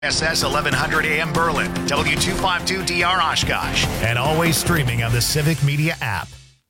SS 1100 AM Berlin, W252DR Oshkosh, and always streaming on the Civic Media app.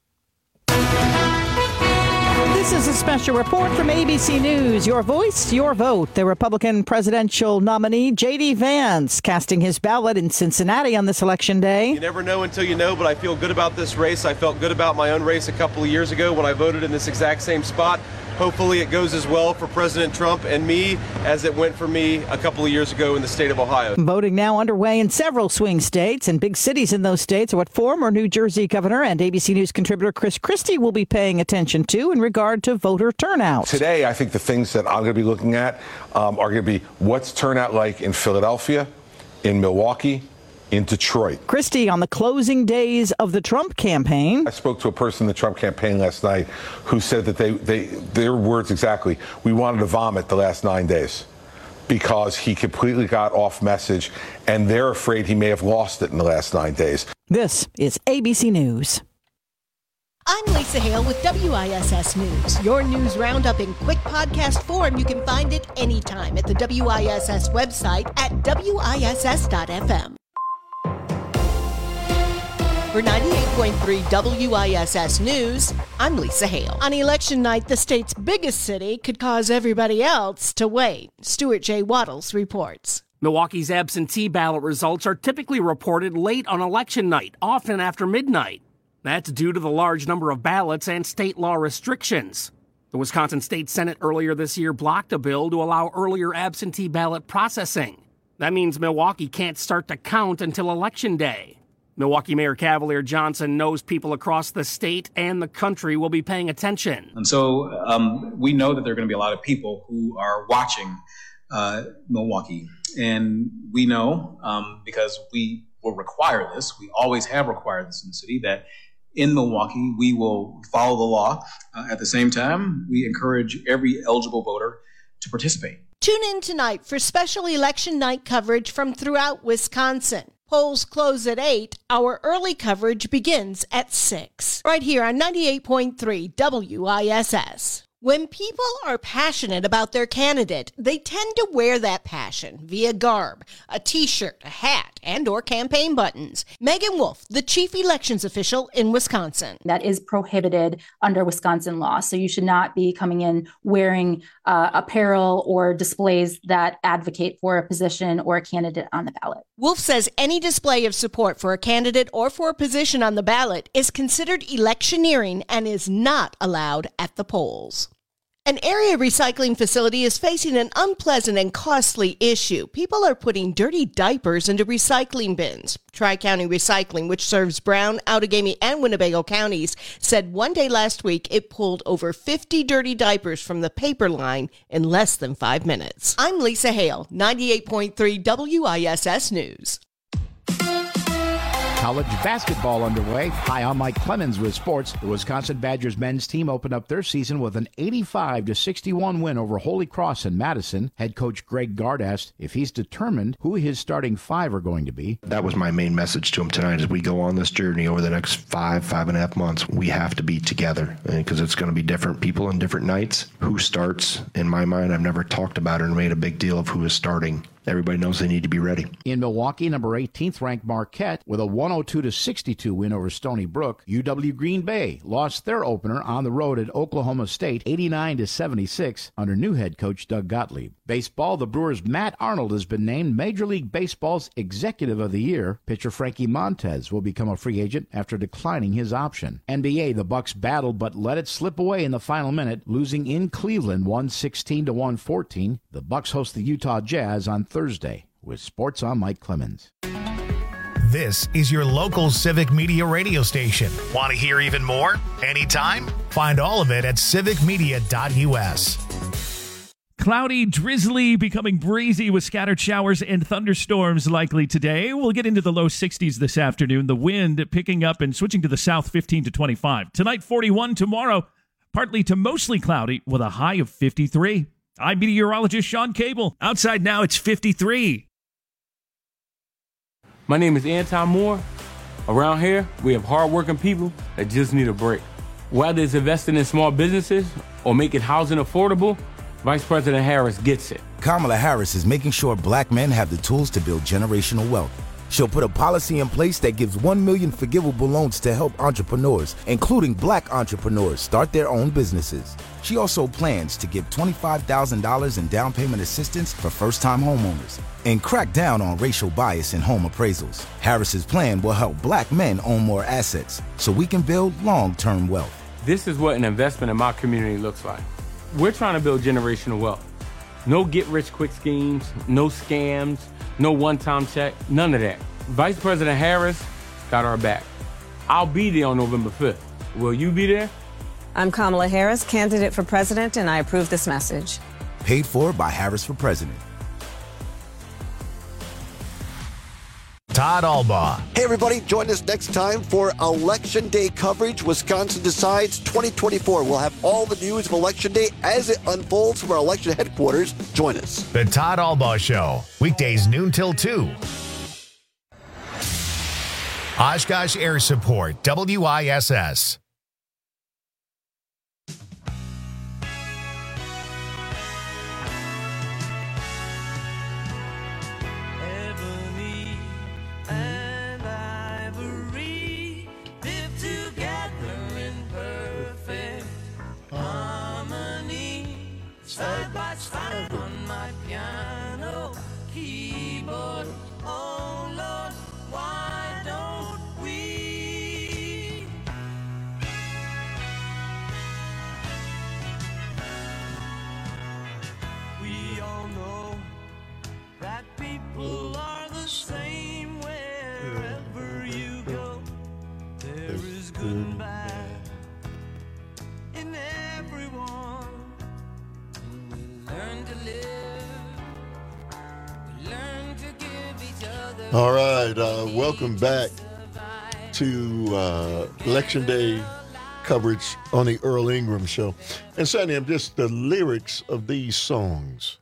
This is a special report from ABC News. Your voice, your vote. The Republican presidential nominee, J.D. Vance, casting his ballot in Cincinnati on this election day. You never know until you know, but I feel good about this race. I felt good about my own race a couple of years ago when I voted in this exact same spot. Hopefully it goes as well for President Trump and me as it went for me a couple of years ago in the state of Ohio. Voting now underway in several swing states, and big cities in those states are what former New Jersey Governor and ABC News contributor Chris Christie will be paying attention to in regard to voter turnout. Today, I think the things that I'm going to be looking at are going to be what's turnout like in Philadelphia, in Milwaukee, in Detroit. Christie on the closing days of the Trump campaign. I spoke to a person in the Trump campaign last night who said that their words exactly, we wanted to vomit the last 9 days because he completely got off message and they're afraid he may have lost it in the last 9 days. This is ABC News. I'm Lisa Hale with WISS News. Your news roundup in quick podcast form. You can find it anytime at the WISS website at WISS.FM. For 98.3 WISS News, I'm Lisa Hale. On election night, the state's biggest city could cause everybody else to wait. Stuart J. Waddles reports. Milwaukee's absentee ballot results are typically reported late on election night, often after midnight. That's due to the large number of ballots and state law restrictions. The Wisconsin State Senate earlier this year blocked a bill to allow earlier absentee ballot processing. That means Milwaukee can't start to count until Election Day. Milwaukee Mayor Cavalier Johnson knows people across the state and the country will be paying attention. And so we know that there are going to be a lot of people who are watching Milwaukee. And we know, because we will require this, we always have required this in the city, that in Milwaukee we will follow the law. At the same time, we encourage every eligible voter to participate. Tune in tonight for special election night coverage from throughout Wisconsin. Polls close at 8. Our early coverage begins at 6. Right here on 98.3 WISS. When people are passionate about their candidate, they tend to wear that passion via garb, a t-shirt, a hat, and or campaign buttons. Megan Wolf, the chief elections official in Wisconsin. That is prohibited under Wisconsin law. So you should not be coming in wearing apparel or displays that advocate for a position or a candidate on the ballot. Wolf says any display of support for a candidate or for a position on the ballot is considered electioneering and is not allowed at the polls. An area recycling facility is facing an unpleasant and costly issue. People are putting dirty diapers into recycling bins. Tri-County Recycling, which serves Brown, Outagamie, and Winnebago counties, said one day last week it pulled over 50 dirty diapers from the paper line in less than 5 minutes. I'm Lisa Hale, 98.3 WISS News. College basketball underway. Hi, I'm Mike Clemens with sports. The Wisconsin Badgers men's team opened up their season with an 85-61 win over Holy Cross in Madison. Head coach Greg Gard asked if he's determined who his starting five are going to be. That was my main message to him tonight. As we go on this journey over the next 5.5 months, we have to be together because it's going to be different people and different nights. Who starts, in my mind, I've never talked about it and made a big deal of who is starting. Everybody knows they need to be ready. In Milwaukee, number 18th ranked Marquette with a 102-62 win over Stony Brook. UW Green Bay lost their opener on the road at Oklahoma State, 89-76 under new head coach Doug Gottlieb. Baseball, the Brewers' Matt Arnold has been named Major League Baseball's Executive of the Year. Pitcher Frankie Montez will become a free agent after declining his option. NBA, the Bucks battled but let it slip away in the final minute, losing in Cleveland 116-114. The Bucks host the Utah Jazz on Thursday. With sports, I'm Mike Clemens. This is your local Civic Media radio station. Want to hear even more? Anytime? Find all of it at civicmedia.us. Cloudy, drizzly, becoming breezy with scattered showers and thunderstorms likely today. We'll get into the low 60s this afternoon. The wind picking up and switching to the south 15 to 25. Tonight, 41. Tomorrow, partly to mostly cloudy with a high of 53. I'm meteorologist Sean Cable. Outside now, it's 53. My name is Anton Moore. Around here, we have hardworking people that just need a break. Whether it's investing in small businesses or making housing affordable, Vice President Harris gets it. Kamala Harris is making sure black men have the tools to build generational wealth. She'll put a policy in place that gives 1 million forgivable loans to help entrepreneurs, including black entrepreneurs, start their own businesses. She also plans to give $25,000 in down payment assistance for first-time homeowners and crack down on racial bias in home appraisals. Harris's plan will help black men own more assets so we can build long-term wealth. This is what an investment in my community looks like. We're trying to build generational wealth. No get-rich-quick schemes, no scams, no one-time check, none of that. Vice President Harris got our back. I'll be there on November 5th. Will you be there? I'm Kamala Harris, candidate for president, and I approve this message. Paid for by Harris for President. Todd Albaugh. Hey, everybody, join us next time for Election Day coverage. Wisconsin Decides 2024. We'll have all the news of Election Day as it unfolds from our election headquarters. Join us. The Todd Albaugh Show, weekdays noon till 2. Oshkosh Air Support, WISS. Side by side on my piano keyboard. Oh Lord, why don't we? We all know that people are the same wherever you go. There is good and bad in everyone. Learn to live, learn to give each other. All right, welcome back to Election Day coverage on the Earl Ingram Show. And Sandy, I'm just the lyrics of these songs,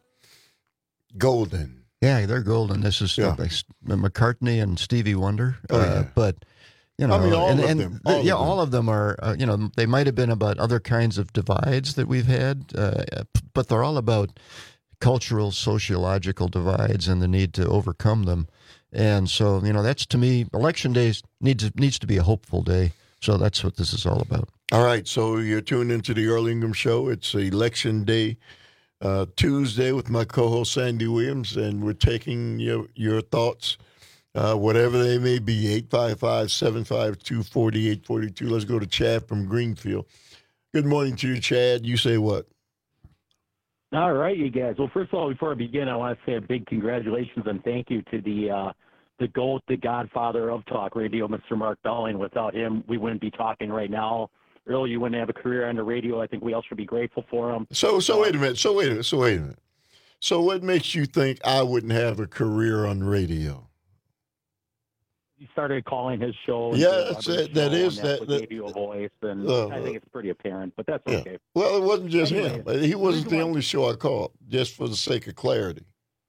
golden. Yeah, they're golden. This is by McCartney and Stevie Wonder. But, you know, I mean, all of them are, you know, they might have been about other kinds of divides that we've had, but they're all about cultural, sociological divides and the need to overcome them. And so, you know, that's, to me, Election Day needs to be a hopeful day. So that's what this is all about. All right, so you're tuned into the Earl Ingram Show. It's Election Day Tuesday with my co-host Sandy Williams, and we're taking your thoughts, whatever they may be, 855-752-4842. Let's go to Chad from Greenfield. Good morning to you, Chad. You say what? All right, you guys. Well, first of all, before I begin, I want to say a big congratulations and thank you to the GOAT, the godfather of talk radio, Mr. Mark Belling. Without him, we wouldn't be talking right now. Earl, you wouldn't have a career on the radio. I think we all should be grateful for him. So wait a minute. So what makes you think I wouldn't have a career on radio? You started calling his show. Yeah, that gave you a voice, and I think it's pretty apparent, but that's okay. Well, it wasn't just him. He wasn't the only show I called, just for the sake of clarity.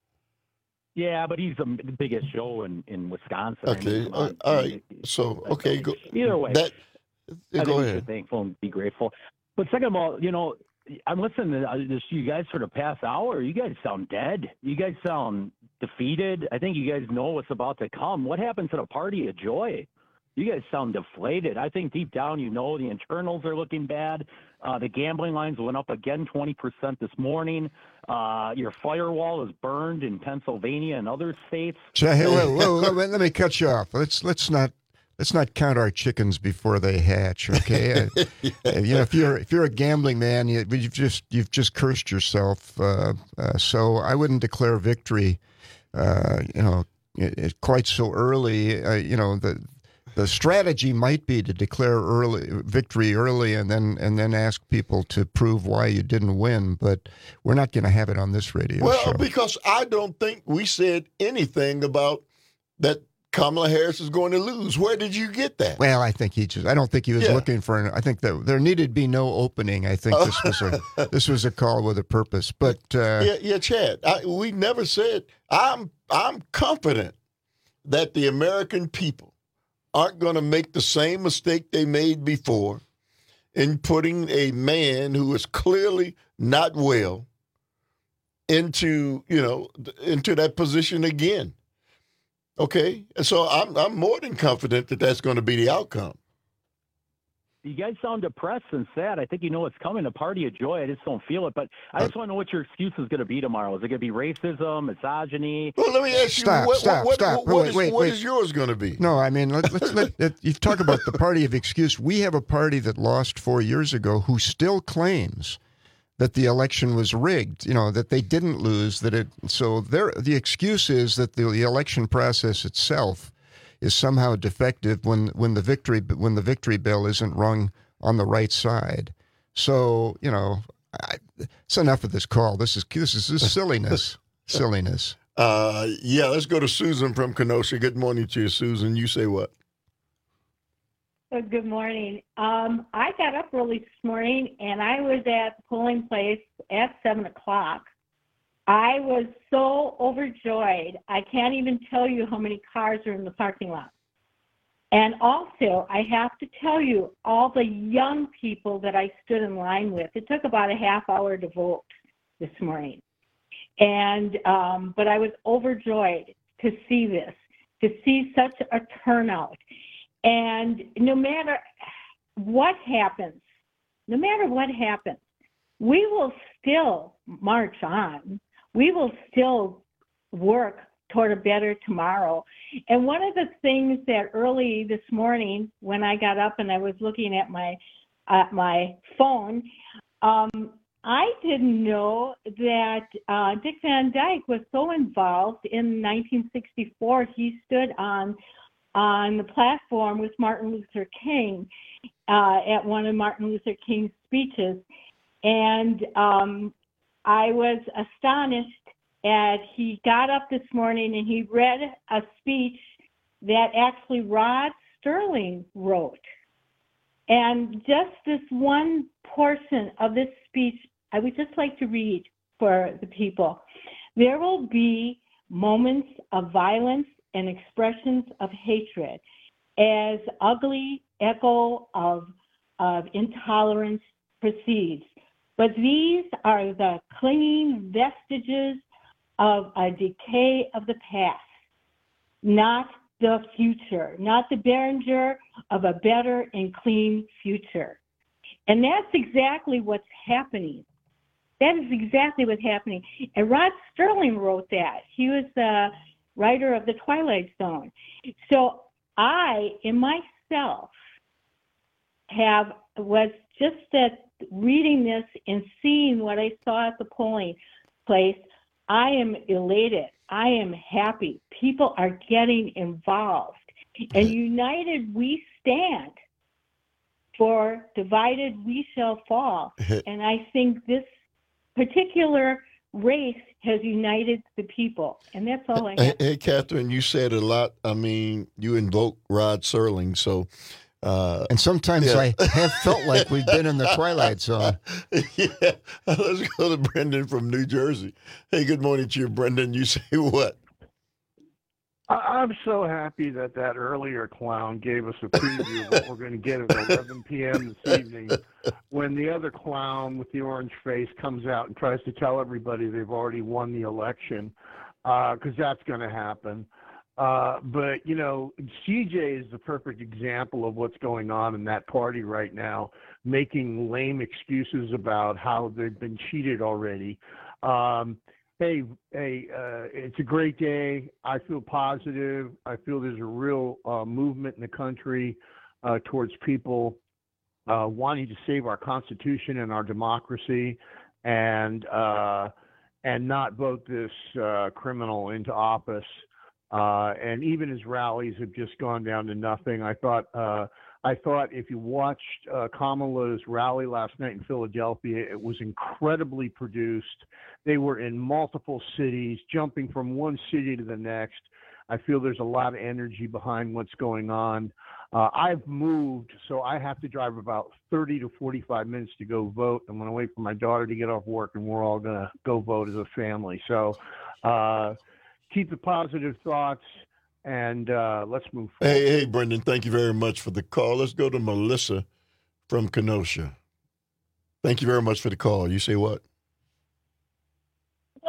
Yeah, but he's the biggest show in Wisconsin. Okay, all right. So, okay, go. Either way, go ahead. You should thankful and be grateful. But second of all, you know, I'm listening to this. You guys for the past hour, you guys sound dead. You guys sound defeated. I think you guys know what's about to come. What happened to the party of joy? You guys sound deflated. I think deep down, you know, the internals are looking bad. The gambling lines went up again 20% this morning. Your firewall is burned in Pennsylvania and other states. Hey, let me cut you off. Let's not count our chickens before they hatch. Okay, you know, if you're a gambling man, you've just cursed yourself. So I wouldn't declare victory. You know, quite so early. You know, the strategy might be to declare victory early and then ask people to prove why you didn't win. But we're not going to have it on this radio show. Well, because I don't think we said anything about that Kamala Harris is going to lose. Where did you get that? Well, I think I don't think he was looking for I think that there needed to be no opening. I think this was a call with a purpose. But Chad, we never said. I'm confident that the American people aren't going to make the same mistake they made before in putting a man who is clearly not well into that position again. Okay, and so I'm more than confident that that's going to be the outcome. You guys sound depressed and sad. I think you know it's coming, a party of joy. I just don't feel it. But I just want to know what your excuse is going to be tomorrow. Is it going to be racism, misogyny? Well, let me ask you, Stop. what is yours going to be? No, I mean, you talk about the party of excuse. We have a party that lost 4 years ago who still claims that the election was rigged, that they didn't lose, the excuse is that the election process itself is somehow defective when the victory bell isn't rung on the right side. So, it's enough of this call. This is silliness. Silliness. Let's go to Susan from Kenosha. Good morning to you, Susan. You say what? Good morning. I got up early this morning, and I was at the polling place at 7 o'clock. I was so overjoyed. I can't even tell you how many cars are in the parking lot. And also, I have to tell you, all the young people that I stood in line with, it took about a half hour to vote this morning. And but I was overjoyed to see this, to see such a turnout. And no matter what happens, we will still march on. We will still work toward a better tomorrow. And one of the things that early this morning when I got up and I was looking at my phone, I didn't know that Dick Van Dyke was so involved in 1964. He stood on the platform with Martin Luther King at one of Martin Luther King's speeches. And I was astonished at he got up this morning and he read a speech that actually Rod Sterling wrote. And just this one portion of this speech, I would just like to read for the people. There will be moments of violence and expressions of hatred as ugly echo of intolerance proceeds. But these are the clinging vestiges of a decay of the past, not the future, not the bearer of a better and clean future. And that's exactly what's happening. That is exactly what's happening. And Rod Sterling wrote that. He was the writer of The Twilight Zone. So I, in myself, was just that reading this and seeing what I saw at the polling place, I am elated. I am happy. People are getting involved. And united we stand. For divided we shall fall. And I think this particular race has united the people. And that's all I have. Hey, Catherine, you said a lot. I mean, you invoke Rod Serling, so... and sometimes I have felt like we've been in the Twilight Zone. Yeah. Let's go to Brendan from New Jersey. Hey, good morning to you, Brendan. You say what? I'm so happy that earlier clown gave us a preview of what we're going to get at 11 p.m. this evening when the other clown with the orange face comes out and tries to tell everybody they've already won the election, because that's going to happen. But, CJ is the perfect example of what's going on in that party right now, making lame excuses about how they've been cheated already. It's a great day. I feel positive. I feel there's a real movement in the country towards people wanting to save our Constitution and our democracy and not vote this criminal into office. And even his rallies have just gone down to nothing. I thought if you watched Kamala's rally last night in Philadelphia, it was incredibly produced. They were in multiple cities, jumping from one city to the next. I feel there's a lot of energy behind what's going on. I've moved, so I have to drive about 30 to 45 minutes to go vote. I'm going to wait for my daughter to get off work, and we're all going to go vote as a family. So keep the positive thoughts, and let's move forward. Hey, Brendan, thank you very much for the call. Let's go to Melissa from Kenosha. Thank you very much for the call. You say what?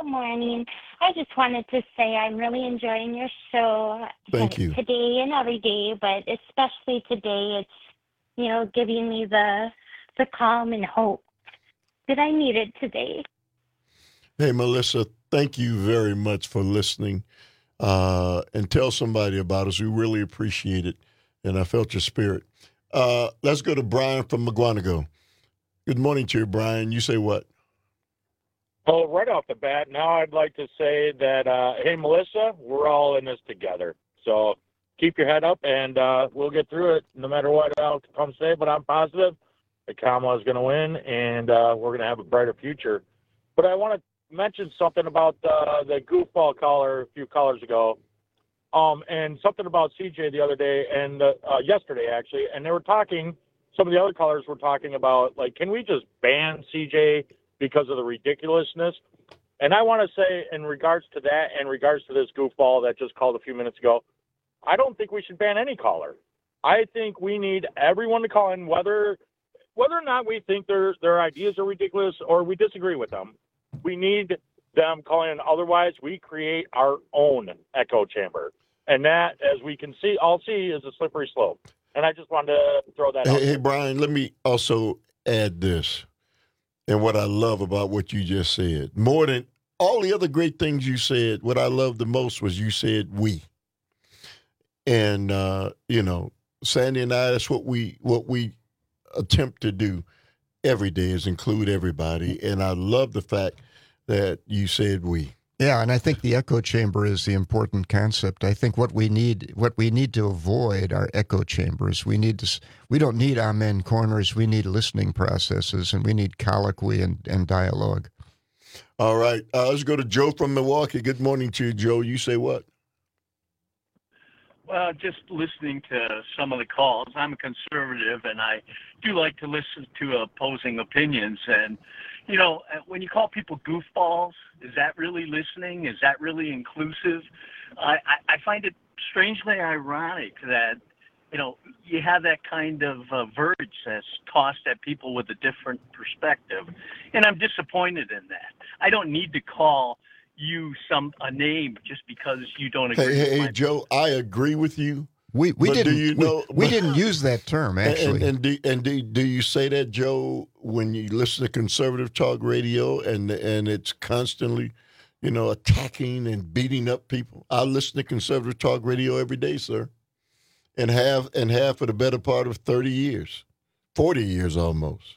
Good morning. I just wanted to say I'm really enjoying your show. Thank you. Today and every day, but especially today, it's, giving me the calm and hope that I needed today. Hey, Melissa, thank you very much for listening. And tell somebody about us. We really appreciate it. And I felt your spirit. Let's go to Brian from McGuanago. Good morning to you, Brian. You say what? Well, right off the bat, now I'd like to say that, hey, Melissa, we're all in this together. So keep your head up, and we'll get through it no matter what outcomes say. But I'm positive that Kamala is going to win, and we're going to have a brighter future. But I want to mention something about the goofball caller a few callers ago, and something about CJ the other day and yesterday actually, and they were talking. Some of the other callers were talking about, like, can we just ban CJ because of the ridiculousness? And I want to say, in regards to that, in regards to this goofball that just called a few minutes ago, I don't think we should ban any caller. I think we need everyone to call in, whether or not we think their ideas are ridiculous or we disagree with them. We need them calling in. Otherwise, we create our own echo chamber. And that, as we can all see, is a slippery slope. And I just wanted to throw that out. Hey, Brian, let me also add this. And what I love about what you just said, more than all the other great things you said, what I loved the most was you said we. And, Sandy and I, that's what we attempt to do every day, is include everybody. And I love the fact that you said we. Yeah, and I think the echo chamber is the important concept. I think what we need to avoid are echo chambers. We don't need amen corners. We need listening processes, and we need colloquy and dialogue. All right, let's go to Joe from Milwaukee. Good morning to you, Joe. You say what? Well, just listening to some of the calls. I'm a conservative, and I do like to listen to opposing opinions. And, when you call people goofballs, is that really listening? Is that really inclusive? I find it strangely ironic that, you have that kind of verge that's tossed at people with a different perspective. And I'm disappointed in that. I don't need to call you a name just because you don't agree. Hey, Joe, I agree with you. We didn't use that term, actually. And do you say that, Joe, when you listen to conservative talk radio and it's constantly, attacking and beating up people? I listen to conservative talk radio every day, sir, and have for the better part of 30 years, 40 years almost.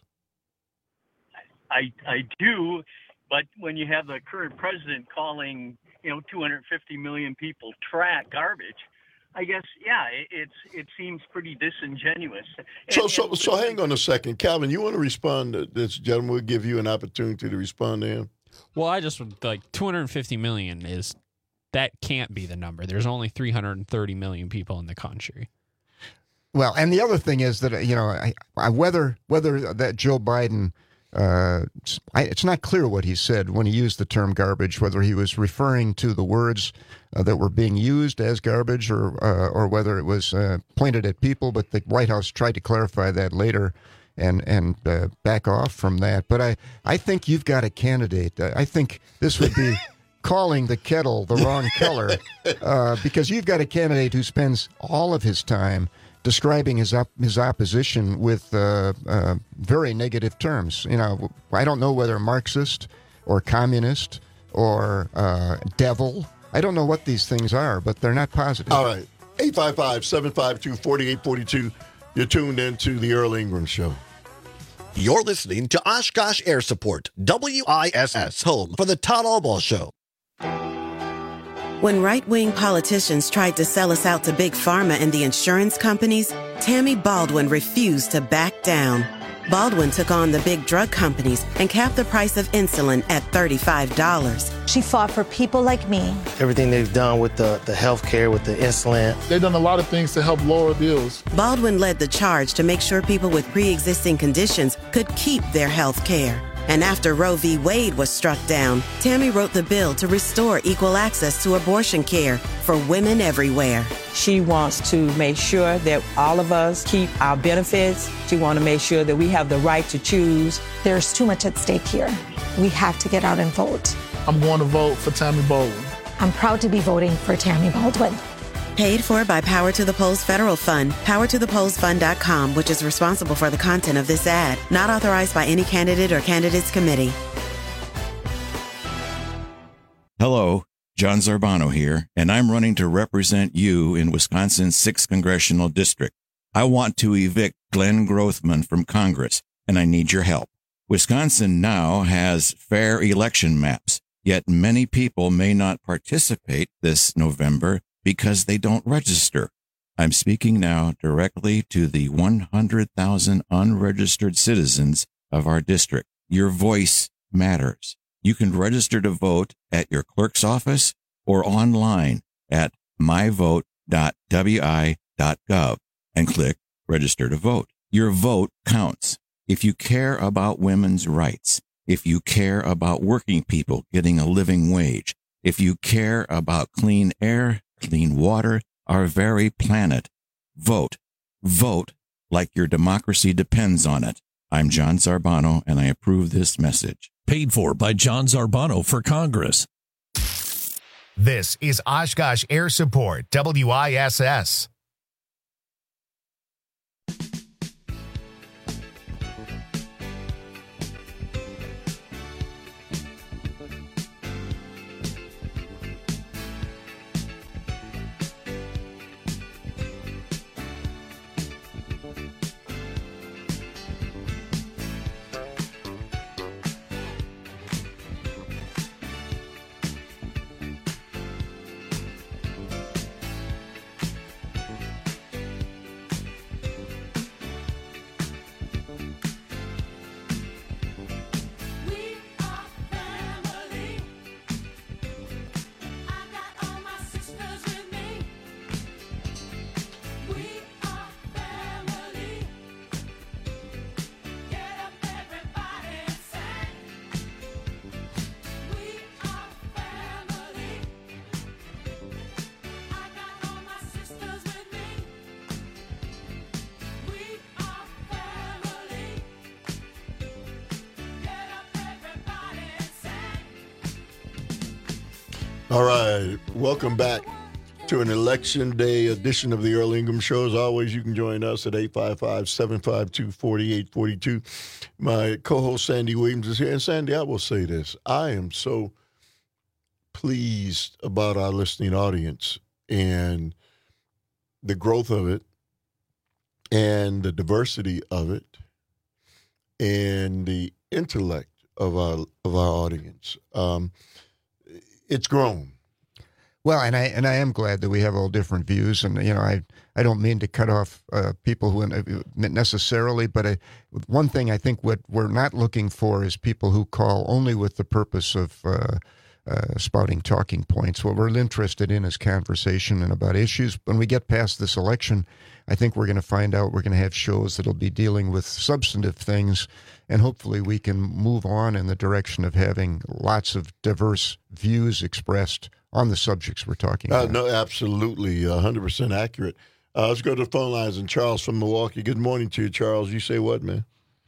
I do, but when you have the current president calling, 250 million people garbage, I guess, yeah, it seems pretty disingenuous. So hang on a second. Calvin, you want to respond to this gentleman? We'll give you an opportunity to respond to him. Well, I just would 250 million that can't be the number. There's only 330 million people in the country. Well, and the other thing is that, whether that Joe Biden, it's not clear what he said when he used the term garbage, whether he was referring to the words that were being used as garbage or whether it was pointed at people. But the White House tried to clarify that later and back off from that. But I think you've got a candidate. I think this would be calling the kettle the wrong color because you've got a candidate who spends all of his time describing his opposition with very negative terms. I don't know whether Marxist or communist or devil. I don't know what these things are, but they're not positive. All right. 855-752-4842. You're tuned into the Earl Ingram Show. You're listening to Oshkosh Air Support, WISS, home for the Todd Albaugh Show. When right-wing politicians tried to sell us out to Big Pharma and the insurance companies, Tammy Baldwin refused to back down. Baldwin took on the big drug companies and capped the price of insulin at $35. She fought for people like me. Everything they've done with the health care, with the insulin. They've done a lot of things to help lower bills. Baldwin led the charge to make sure people with pre-existing conditions could keep their health care. And after Roe v. Wade was struck down, Tammy wrote the bill to restore equal access to abortion care for women everywhere. She wants to make sure that all of us keep our benefits. She wants to make sure that we have the right to choose. There's too much at stake here. We have to get out and vote. I'm going to vote for Tammy Baldwin. I'm proud to be voting for Tammy Baldwin. Paid for by Power to the Polls Federal Fund, powertothepollsfund.com, which is responsible for the content of this ad. Not authorized by any candidate or candidates committee. Hello, John Zarbano here, and I'm running to represent you in Wisconsin's 6th Congressional District. I want to evict Glenn Grothman from Congress, and I need your help. Wisconsin now has fair election maps, yet many people may not participate this November because they don't register. I'm speaking now directly to the 100,000 unregistered citizens of our district. Your voice matters. You can register to vote at your clerk's office or online at myvote.wi.gov and click Register to Vote. Your vote counts. If you care about women's rights, if you care about working people getting a living wage, if you care about clean air, clean water, our very planet, vote. Vote like your democracy depends on it. I'm John Zarbano, and I approve this message. Paid for by John Zarbano for Congress. This is Oshkosh Air Support, WISS. All right, welcome back to an Election Day edition of the Earl Ingham Show. As always, you can join us at 855-752-4842. My co-host Sandy Williams is here. And Sandy, I will say this. I am so pleased about our listening audience and the growth of it and the diversity of it and the intellect of our audience. It's grown. Well, and I am glad that we have all different views, and I don't mean to cut off people who necessarily, but one thing I think what we're not looking for is people who call only with the purpose of spouting talking points. What we're interested in is conversation and about issues. When we get past this election, I think we're going to find out we're going to have shows that'll be dealing with substantive things, and hopefully we can move on in the direction of having lots of diverse views expressed on the subjects we're talking about. No, absolutely, 100% accurate. Let's go to the phone lines. And Charles from Milwaukee. Good morning to you, Charles. You say what, man?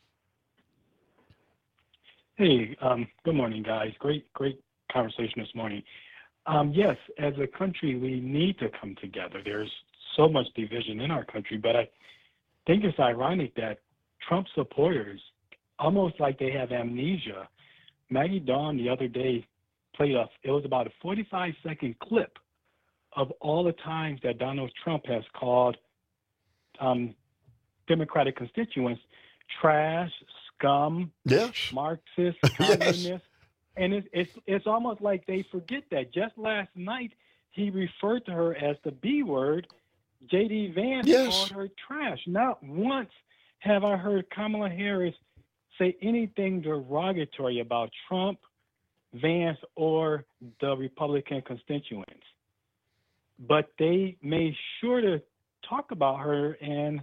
Hey, good morning, guys. Great conversation this morning. Yes, as a country, we need to come together. There's so much division in our country, but I think it's ironic that Trump supporters, almost like they have amnesia. Maggie Dawn the other day played it was about a 45-second clip of all the times that Donald Trump has called Democratic constituents trash, scum, Marxist, communist. And it's almost like they forget that. Just last night, he referred to her as the B word. J.D. Vance called her trash. Not once have I heard Kamala Harris say anything derogatory about Trump, Vance, or the Republican constituents. But they made sure to talk about her, and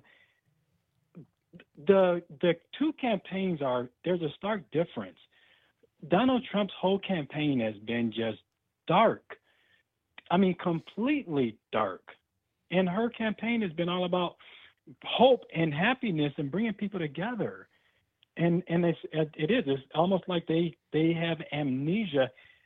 the two campaigns there's a stark difference. Donald Trump's whole campaign has been just dark. I mean, completely dark. And her campaign has been all about hope and happiness and bringing people together. And it's almost like they have amnesia.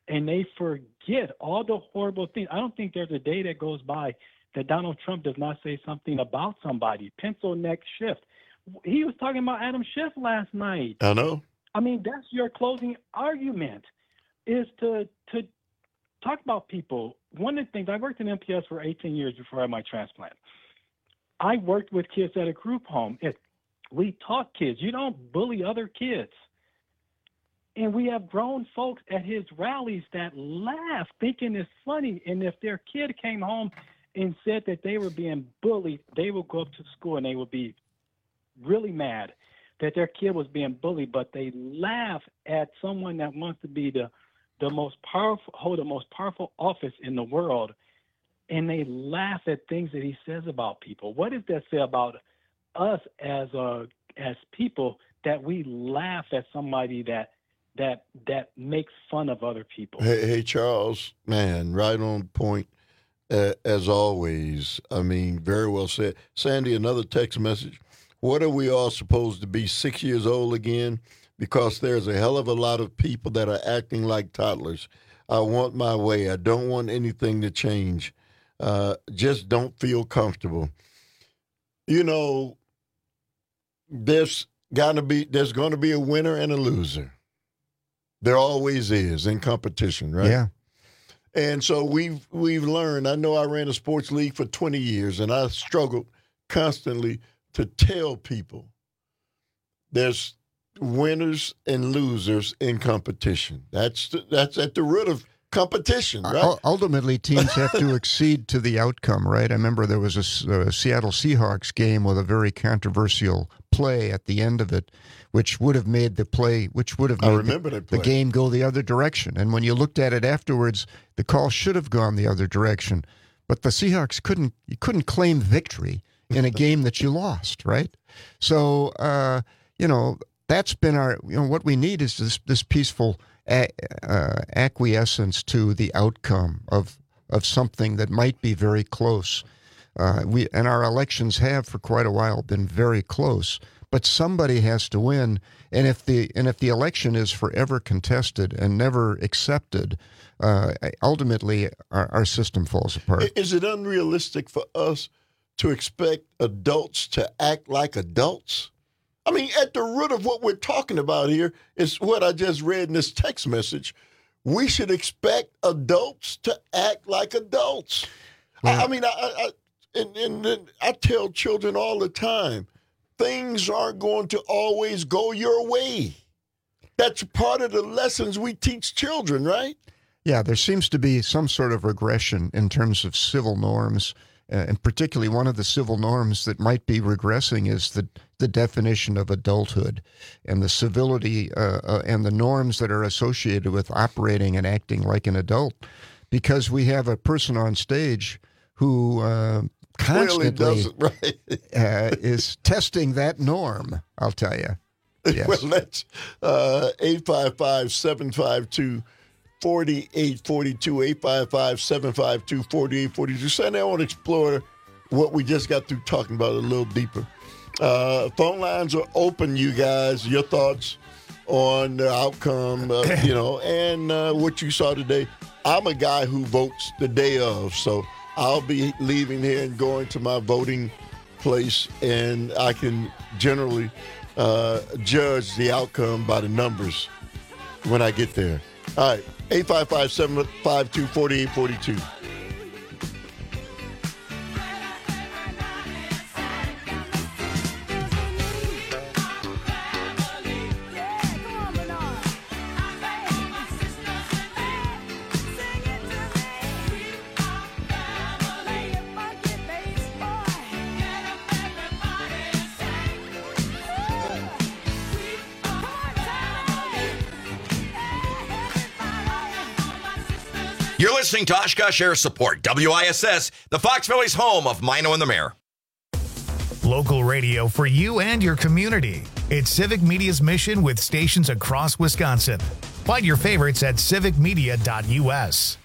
and they forget all the horrible things. I don't think there's a day that goes by that Donald Trump does not say something about somebody. Pencil neck Schiff. He was talking about Adam Schiff last night. I know. I mean, that's your closing argument, is to talk about people. One of the things, I worked in MPS for 18 years before I had my transplant. I worked with kids at a group home. We taught kids, you don't bully other kids. And we have grown folks at his rallies that laugh, thinking it's funny. And if their kid came home and said that they were being bullied, they would go up to school and they would be really mad that their kid was being bullied. But they laugh at someone that wants to be the most powerful, hold the most powerful office in the world, and they laugh at things that he says about people. What does that say about us as people, that we laugh at somebody that makes fun of other people? Hey, Charles, man, right on point as always. I mean, very well said. Sandy, another text message. What are we all supposed to be, 6 years old again? Because there's a hell of a lot of people that are acting like toddlers. I want my way. I don't want anything to change. Just don't feel comfortable. You know, there's going to be a winner and a loser. There always is in competition, right? Yeah. And so we've learned. I know I ran a sports league for 20 years, and I struggled constantly to tell people there's winners and losers in competition. That's at the root of competition, right? Ultimately, teams have to exceed to the outcome, right? I remember there was a Seattle Seahawks game with a very controversial play at the end of it, which would have made the game go the other direction. And when you looked at it afterwards, the call should have gone the other direction. But the Seahawks couldn't claim victory in a game that you lost, right? So, that's been what we need is this peaceful acquiescence to the outcome of something that might be very close. And our elections have for quite a while been very close, but somebody has to win. And if the election is forever contested and never accepted, ultimately our system falls apart. Is it unrealistic for us to expect adults to act like adults? I mean, at the root of what we're talking about here is what I just read in this text message. We should expect adults to act like adults. Yeah. I tell children all the time, things aren't going to always go your way. That's part of the lessons we teach children, right? Yeah, there seems to be some sort of regression in terms of civil norms. And particularly one of the civil norms that might be regressing is the definition of adulthood and the civility and the norms that are associated with operating and acting like an adult. Because we have a person on stage who constantly is testing that norm, I'll tell you. Yes. Well, that's 855-752 4842, 855-752-4842. Sandy, I want to explore what we just got through talking about a little deeper. Phone lines are open, you guys. Your thoughts on the outcome, and what you saw today. I'm a guy who votes the day of, so I'll be leaving here and going to my voting place, and I can generally judge the outcome by the numbers when I get there. All right, 855-752-4842. You're listening to Oshkosh Air Support, WISS, the Fox Valley's home of Mino and the Mayor. Local radio for you and your community. It's Civic Media's mission with stations across Wisconsin. Find your favorites at civicmedia.us.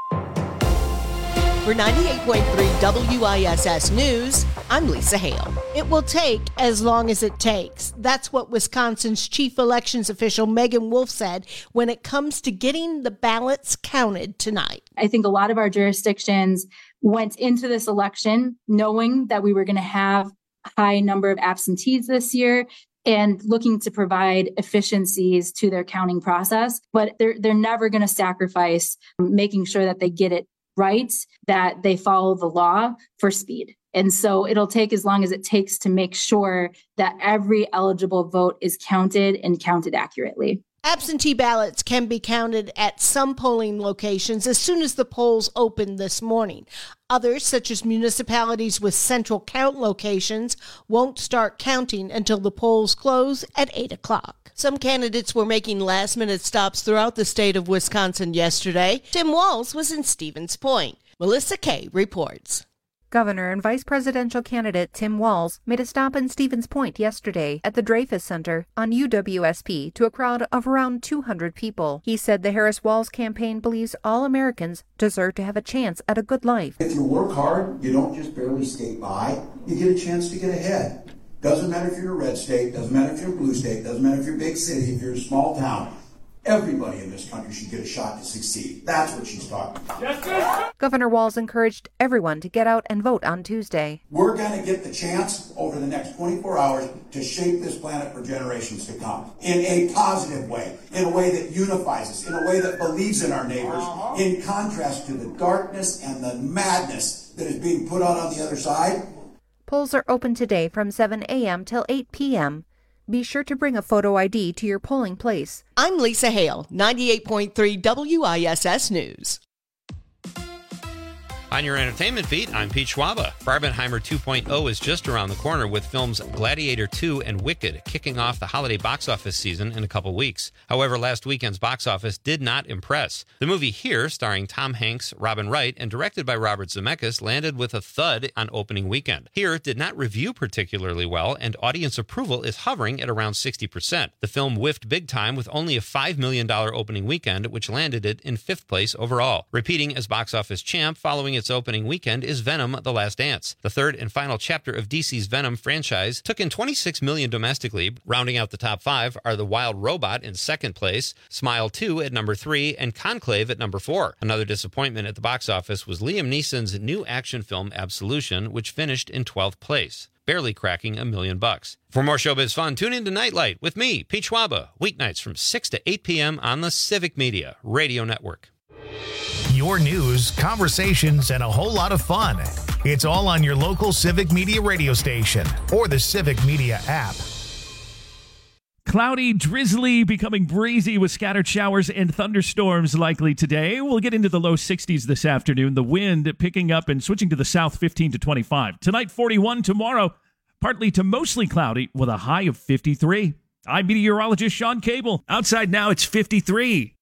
For 98.3 WISS News, I'm Lisa Hale. It will take as long as it takes. That's what Wisconsin's chief elections official Megan Wolf said when it comes to getting the ballots counted tonight. I think a lot of our jurisdictions went into this election knowing that we were going to have a high number of absentees this year and looking to provide efficiencies to their counting process. But they're never going to sacrifice making sure that they get it right, that they follow the law for speed. And so it'll take as long as it takes to make sure that every eligible vote is counted and counted accurately. Absentee ballots can be counted at some polling locations as soon as the polls open this morning. Others, such as municipalities with central count locations, won't start counting until the polls close at 8 o'clock. Some candidates were making last-minute stops throughout the state of Wisconsin yesterday. Tim Walz was in Stevens Point. Melissa Kay reports. Governor and vice presidential candidate Tim Walz made a stop in Stevens Point yesterday at the Dreyfus Center on UWSP to a crowd of around 200 people. He said the Harris-Walz campaign believes all Americans deserve to have a chance at a good life. If you work hard, you don't just barely skate by, you get a chance to get ahead. Doesn't matter if you're in a red state, doesn't matter if you're in a blue state, doesn't matter if you're a big city, if you're a small town. Everybody in this country should get a shot to succeed. That's what she's talking about. Governor Walz encouraged everyone to get out and vote on Tuesday. We're going to get the chance over the next 24 hours to shape this planet for generations to come in a positive way, in a way that unifies us, in a way that believes in our neighbors, in contrast to the darkness and the madness that is being put out on the other side. Polls are open today from 7 a.m. till 8 p.m. Be sure to bring a photo ID to your polling place. I'm Lisa Hale, 98.3 WISS News. On your entertainment beat, I'm Pete Schwaba. Barbenheimer 2.0 is just around the corner with films Gladiator 2 and Wicked kicking off the holiday box office season in a couple weeks. However, last weekend's box office did not impress. The movie Here, starring Tom Hanks, Robin Wright, and directed by Robert Zemeckis, landed with a thud on opening weekend. Here did not review particularly well, and audience approval is hovering at around 60%. The film whiffed big time with only a $5 million opening weekend, which landed it in 5th place overall. Repeating as box office champ following its opening weekend is Venom: The Last Dance. The third and final chapter of DC's Venom franchise took in $26 million domestically. Rounding out the top 5 are The Wild Robot in 2nd place, Smile 2 at number 3, and Conclave at number 4. Another disappointment at the box office was Liam Neeson's new action film Absolution, which finished in 12th place, barely cracking $1 million. For more showbiz fun, tune in to Nightlight with me, Pete Schwaba, weeknights from 6 to 8 p.m. on the Civic Media Radio Network. Your news, conversations, and a whole lot of fun. It's all on your local Civic Media radio station or the Civic Media app. Cloudy, drizzly, becoming breezy with scattered showers and thunderstorms likely today. We'll get into the low 60s this afternoon. The wind picking up and switching to the south 15 to 25. Tonight, 41. Tomorrow, partly to mostly cloudy with a high of 53. I'm meteorologist Sean Cable. Outside now, it's 53.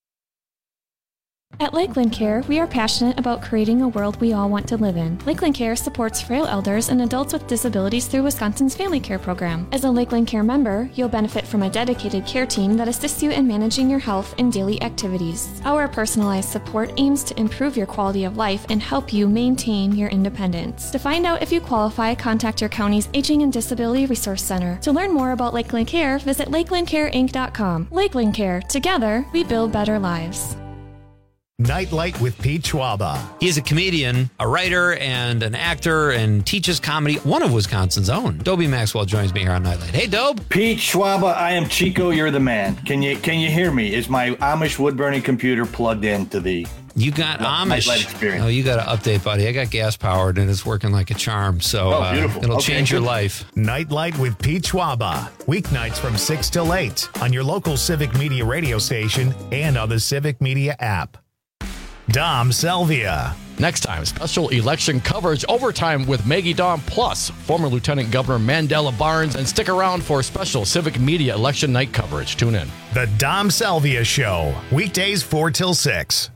At Lakeland Care, we are passionate about creating a world we all want to live in. Lakeland Care supports frail elders and adults with disabilities through Wisconsin's Family Care program. As a Lakeland Care member, you'll benefit from a dedicated care team that assists you in managing your health and daily activities. Our personalized support aims to improve your quality of life and help you maintain your independence. To find out if you qualify, contact your county's Aging and Disability Resource Center. To learn more about Lakeland Care, visit lakelandcareinc.com. Lakeland Care. Together, we build better lives. Nightlight with Pete Schwaba. He is a comedian, a writer, and an actor, and teaches comedy. One of Wisconsin's own. Dobie Maxwell joins me here on Nightlight. Hey, Dobe. Pete Schwaba, I am Chico. You're the man. Can you hear me? Is my Amish wood burning computer plugged into the? You got Amish. Nightlight experience. Oh, you got to update, buddy. I got gas powered and it's working like a charm. So it'll change your life. Nightlight with Pete Schwaba. Weeknights from 6 till 8 on your local Civic Media radio station and on the Civic Media app. Dom Salvia. Next time, special election coverage overtime with Maggie Dawn plus former Lieutenant Governor Mandela Barnes, and stick around for special Civic Media election night coverage. Tune in. The Dom Salvia Show, weekdays 4 till 6.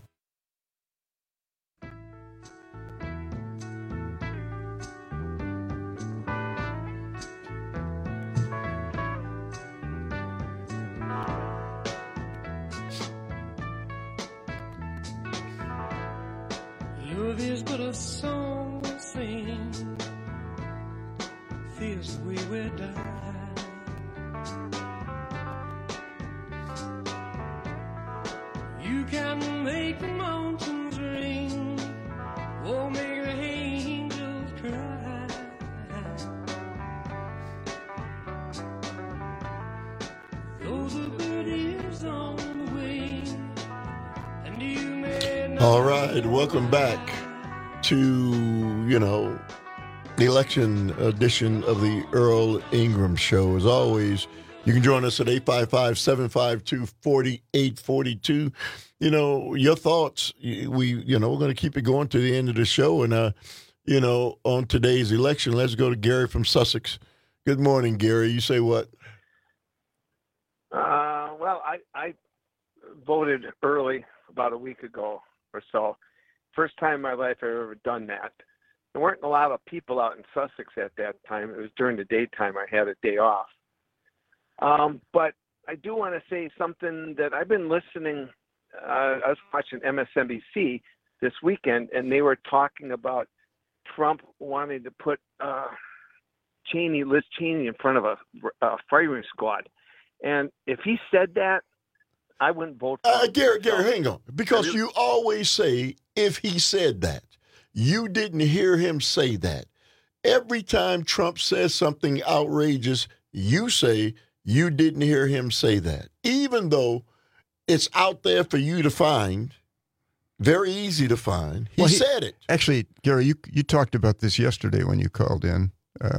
Love is but a song we sing, feels the way we're dying. You can make the mountains rain, or make the angels cry. Though the bird is on the wing, and you may not. All right, welcome back to, the election edition of the Earl Ingram Show. As always, you can join us at 855-752-4842. Your thoughts, we're going to keep it going to the end of the show. And, on today's election, let's go to Gary from Sussex. Good morning, Gary. You say what? Well, I voted early about a week ago or so. First time in my life I've ever done that. There weren't a lot of people out in Sussex at that time. It was during the daytime. I had a day off. But I do want to say something that I've been listening. I was watching MSNBC this weekend, and they were talking about Trump wanting to put Liz Cheney in front of a firing squad. And if he said that, I wouldn't vote for him. Gary, hang on. Because you always say, if he said that. You didn't hear him say that. Every time Trump says something outrageous, you say you didn't hear him say that. Even though it's out there for you to find, very easy to find, he said it. Actually, Gary, you talked about this yesterday when you called in.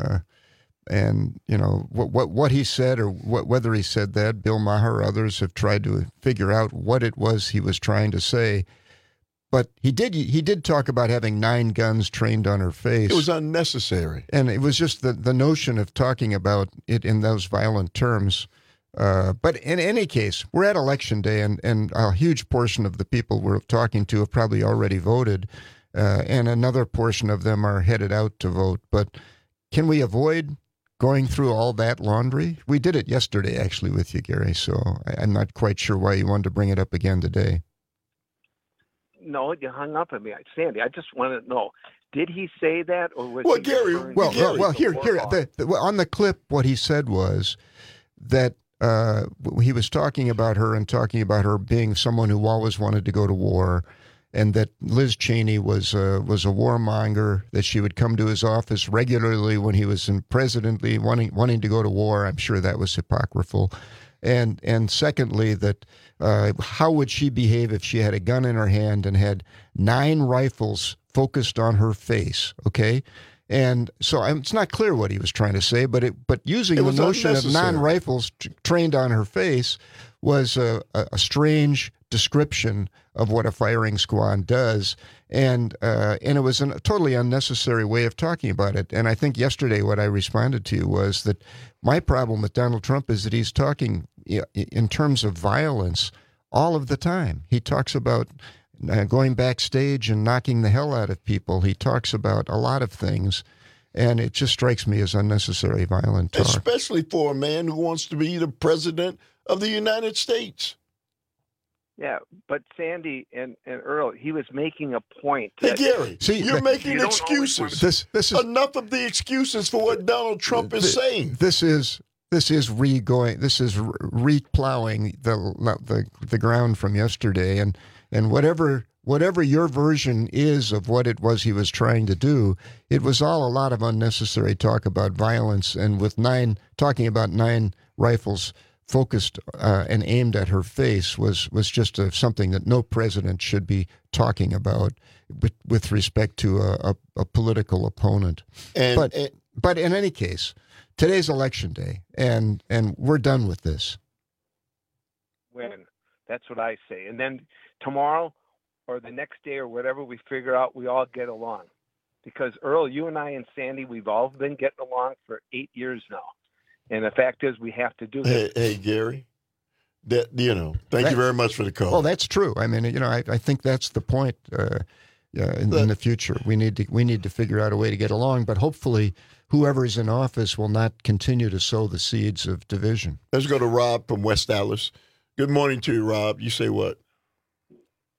And, what he said or whether he said that, Bill Maher or others have tried to figure out what it was he was trying to say. But he did talk about having 9 guns trained on her face. It was unnecessary. And it was just the notion of talking about it in those violent terms. But in any case, we're at Election Day, and a huge portion of the people we're talking to have probably already voted, and another portion of them are headed out to vote. But can we avoid going through all that laundry? We did it yesterday, actually, with you, Gary, so I'm not quite sure why you wanted to bring it up again today. No, you hung up on me, Sandy. I just want to know: did he say that, or was he Gary? Here, on the clip, what he said was that he was talking about her being someone who always wanted to go to war, and that Liz Cheney was a warmonger. That she would come to his office regularly when he was in presidency, wanting to go to war. I'm sure that was apocryphal. And secondly, that how would she behave if she had a gun in her hand and had 9 rifles focused on her face? Okay, and so it's not clear what he was trying to say, but using the notion of 9 rifles trained on her face was a strange description of what a firing squad does, and it was a totally unnecessary way of talking about it. And I think yesterday what I responded to was that my problem with Donald Trump is that he's talking in terms of violence all of the time. He talks about going backstage and knocking the hell out of people. He talks about a lot of things, and it just strikes me as unnecessary violent talk. Especially for a man who wants to be the president of the United States. Yeah, but Sandy and Earl, he was making a point. Hey, Gary, you're making excuses. This is enough of the excuses for what Donald Trump is saying. This is replowing the ground from yesterday, and whatever your version is of what it was he was trying to do, it was all a lot of unnecessary talk about violence, and with talking about 9 rifles focused and aimed at her face was just something that no president should be talking about with respect to a political opponent. But in any case, today's Election Day, and we're done with this. When? That's what I say. And then tomorrow or the next day or whatever, we figure out we all get along. Because, Earl, you and I and Sandy, we've all been getting along for 8 years now. And the fact is, we have to do this. Hey, Gary, thank you very much for the call. Well, that's true. I mean, I think that's the point. In the future, we need to figure out a way to get along. But hopefully, whoever is in office will not continue to sow the seeds of division. Let's go to Rob from West Dallas. Good morning to you, Rob. You say what?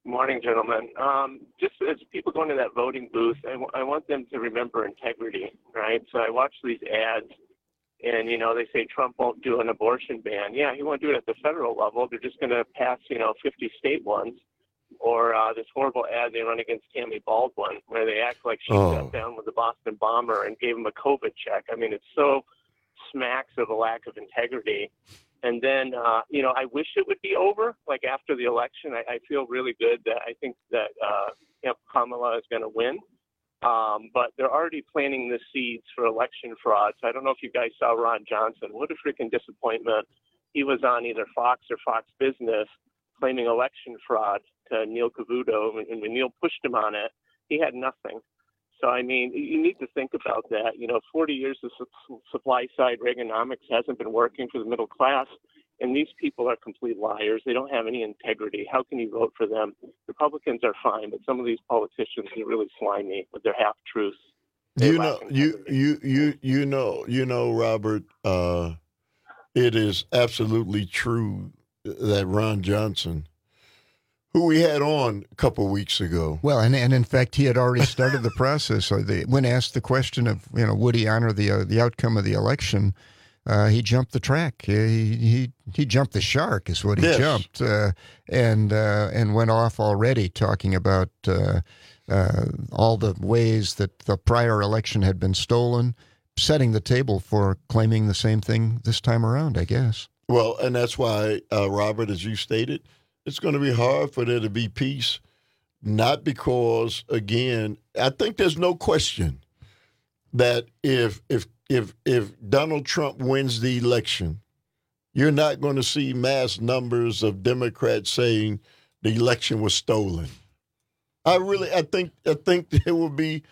Morning, gentlemen. Just as people go into that voting booth, I want them to remember integrity, right? So I watch these ads, and, they say Trump won't do an abortion ban. Yeah, he won't do it at the federal level. They're just going to pass, 50 state ones. Or this horrible ad they run against Tammy Baldwin, where they act like she sat down with the Boston bomber and gave him a COVID check. I mean, it's so smacks of a lack of integrity. And then, I wish it would be over, like after the election. I feel really good that I think that Kamala is going to win. But they're already planting the seeds for election fraud. So I don't know if you guys saw Ron Johnson. What a freaking disappointment. He was on either Fox or Fox Business claiming election fraud to Neil Cavuto. And when Neil pushed him on it, he had nothing. So, I mean, you need to think about that. 40 years of supply-side Reaganomics hasn't been working for the middle class, and these people are complete liars. They don't have any integrity. How can you vote for them? Republicans are fine, but some of these politicians are really slimy with their half-truths. Robert, it is absolutely true that Ron Johnson, who we had on a couple of weeks ago. Well, and in fact, he had already started the process. So when asked the question of, would he honor the outcome of the election, he jumped the track. He jumped the shark, is what he jumped, and went off already talking about all the ways that the prior election had been stolen, setting the table for claiming the same thing this time around, I guess. Well, and that's why, Robert, as you stated, it's going to be hard for there to be peace, not because, again, I think there's no question that if Donald Trump wins the election, you're not going to see mass numbers of Democrats saying the election was stolen. I think there will be,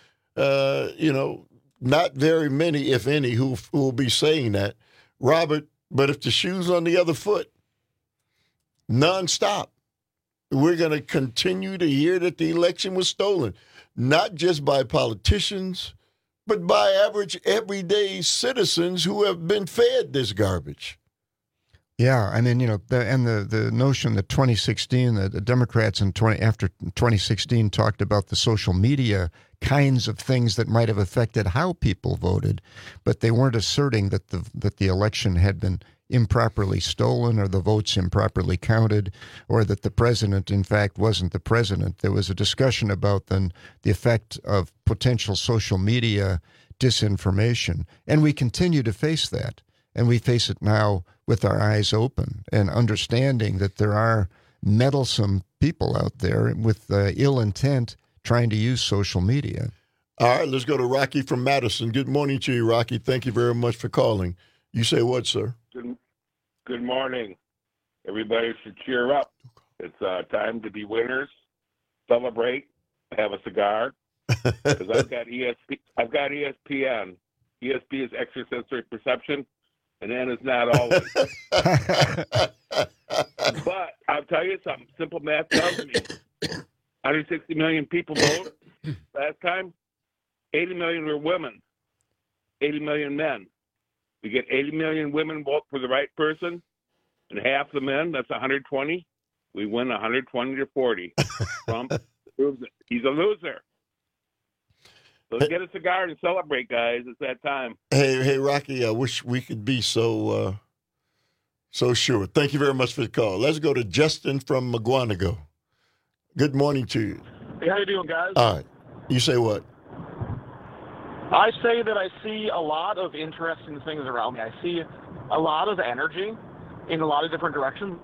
not very many, if any, who will be saying that, Robert. But if the shoe's on the other foot, nonstop, we're going to continue to hear that the election was stolen, not just by politicians, but by average, everyday citizens who have been fed this garbage. Yeah, I mean, the notion that 2016, the Democrats after 2016 talked about the social media kinds of things that might have affected how people voted, but they weren't asserting that the election had been improperly stolen or the votes improperly counted or that the president, in fact, wasn't the president. There was a discussion about the effect of potential social media disinformation, and we continue to face that. And we face it now with our eyes open and understanding that there are meddlesome people out there with ill intent trying to use social media. All right, let's go to Rocky from Madison. Good morning to you, Rocky. Thank you very much for calling. You say what, sir? Good morning. Everybody should cheer up. It's time to be winners, celebrate, have a cigar. Because I've got ESPN. ESP is extrasensory perception. And then it's not always. But I'll tell you something. Simple math tells me 160 million people vote last time. 80 million were women. 80 million men. We get 80 million women vote for the right person, and half the men, that's 120. We win 120 to 40. Trump proves it. He's a loser. So let's get a cigar and celebrate, guys. It's that time. Hey, Rocky, I wish we could be so sure. Thank you very much for the call. Let's go to Justin from McGuanago. Good morning to you. Hey, how you doing, guys? All right. You say what? I say that I see a lot of interesting things around me. I see a lot of energy in a lot of different directions.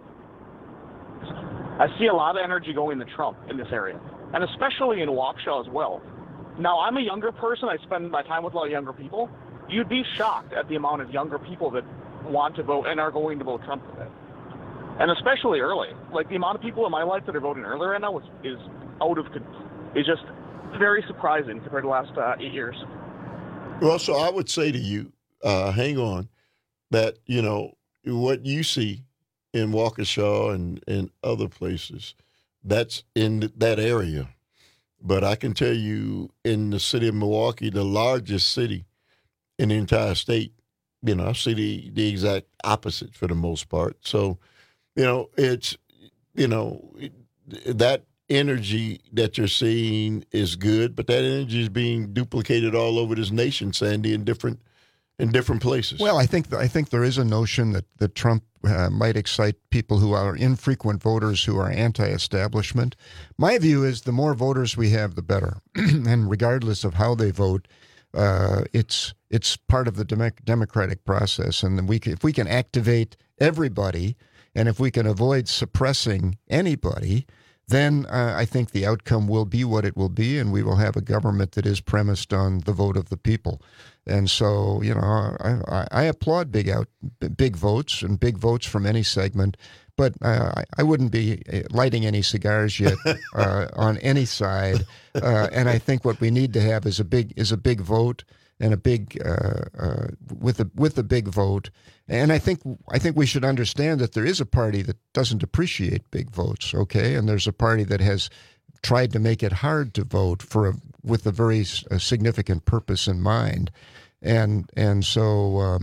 I see a lot of energy going to Trump in this area, and especially in Waukesha as well. Now, I'm a younger person. I spend my time with a lot of younger people. You'd be shocked at the amount of younger people that want to vote and are going to vote Trump today. And especially early. Like, the amount of people in my life that are voting early right now is just very surprising compared to the last 8 years. Well, so I would say to you, hang on, that, what you see in Waukesha and other places, that's in that area. But I can tell you in the city of Milwaukee, the largest city in the entire state, I see the exact opposite for the most part. So, it's, that energy that you're seeing is good, but that energy is being duplicated all over this nation, Sandy, in different places. Well, I think there is a notion that Trump might excite people who are infrequent voters who are anti-establishment. My view is the more voters we have, the better. And regardless of how they vote, it's part of the democratic process. And then if we can activate everybody, and if we can avoid suppressing anybody, then I think the outcome will be what it will be, and we will have a government that is premised on the vote of the people. And so, I applaud big votes and big votes from any segment, but I wouldn't be lighting any cigars yet on any side. And I think what we need to have is a big vote and a big with a big vote. And I think we should understand that there is a party that doesn't appreciate big votes, okay? And there's a party that has tried to make it hard to vote with a very significant purpose in mind. And so,